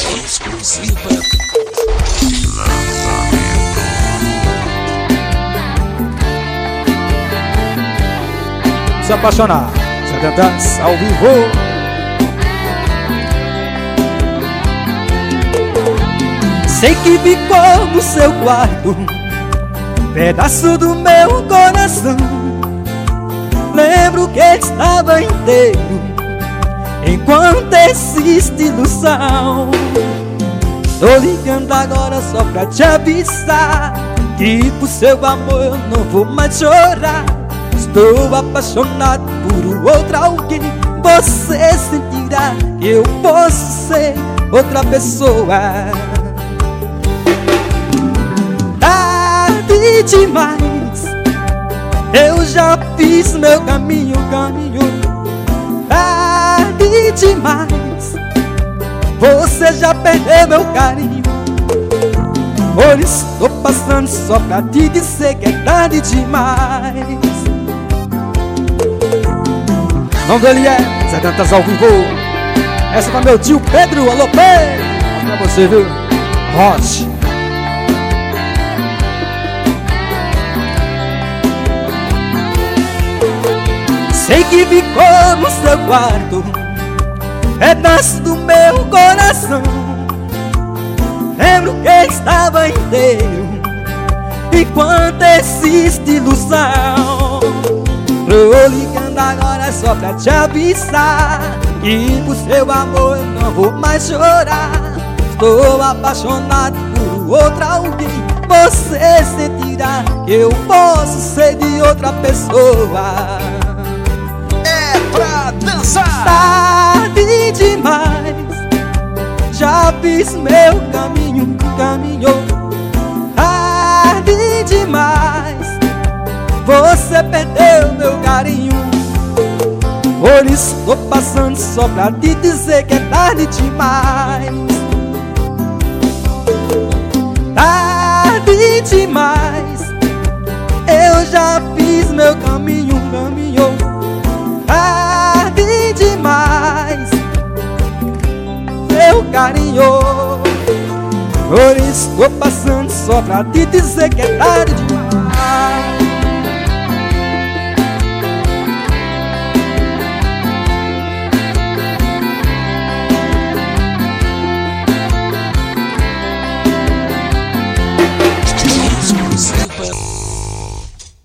Exclusiva. Se apaixonar, Zé Dantas ao vivo. Sei que ficou no seu quarto pedaço do meu coração. Lembro que estava inteiro enquanto existe ilusão. Tô ligando agora só pra te avisar que por seu amor eu não vou mais chorar. Estou apaixonado por outro alguém. Você sentirá que eu posso ser outra pessoa. Tarde demais, eu já fiz meu caminho. Tarde demais, você já perdeu meu carinho. Por isso tô passando só pra te dizer que é tarde demais. O nome dele é Zé Dantas ao vivo. Essa pra meu tio Pedro. Alô, Pedro. Pra você, viu? Roche. Sei que ficou no seu quarto pedaço do meu coração. Lembro que estava inteiro enquanto existe ilusão. Tô ligando agora só pra te avisar que por seu amor eu não vou mais chorar. Estou apaixonado por outra alguém. Você sentirá que eu posso ser de outra pessoa. É pra dançar. Tarde demais, já fiz meu caminho. Tarde demais, você perdeu meu carinho. Por isso tô passando só pra te dizer que é tarde demais. Tarde demais, eu já fiz meu caminho. Tarde demais, meu carinho. Por isso tô passando só pra te dizer que é tarde demais.